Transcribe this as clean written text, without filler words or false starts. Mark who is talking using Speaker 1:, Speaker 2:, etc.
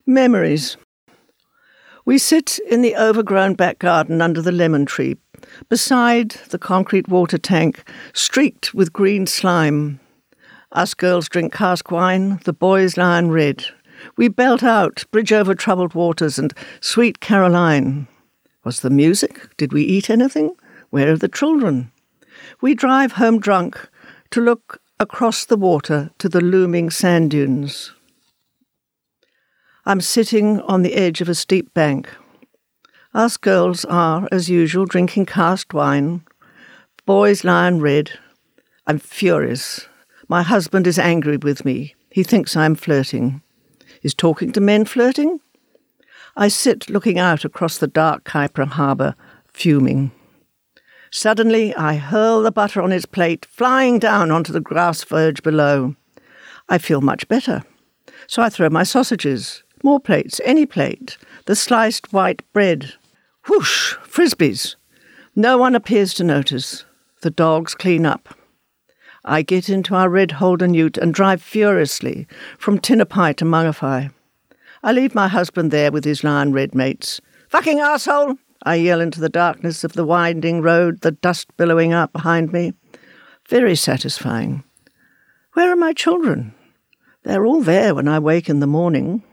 Speaker 1: Memories. We sit in the overgrown back garden under the lemon tree, beside the concrete water tank, streaked with green slime. Us girls drink cask wine, the boys lie in red. We belt out Bridge Over Troubled Waters and Sweet Caroline. Was the music? Did we eat anything? Where are the children? We drive home drunk to look across the water to the looming sand dunes. I'm sitting on the edge of a steep bank. Us girls are, as usual, drinking cask wine. Boys lie in red. I'm furious. My husband is angry with me. He thinks I'm flirting. Is talking to men flirting? I sit looking out across the dark Kaipara harbour, fuming. Suddenly, I hurl the butter on his plate, flying down onto the grass verge below. I feel much better. So I throw my sausages. More plates, any plate. The sliced white bread. Whoosh! Frisbees. No one appears to notice. The dogs clean up. I get into our red Holden ute and drive furiously from Tinnapai to Mangawhai. I leave my husband there with his lion red mates. "Fucking arsehole!" I yell into the darkness of the winding road, the dust billowing out behind me. Very satisfying. Where are my children? They're all there when I wake in the morning.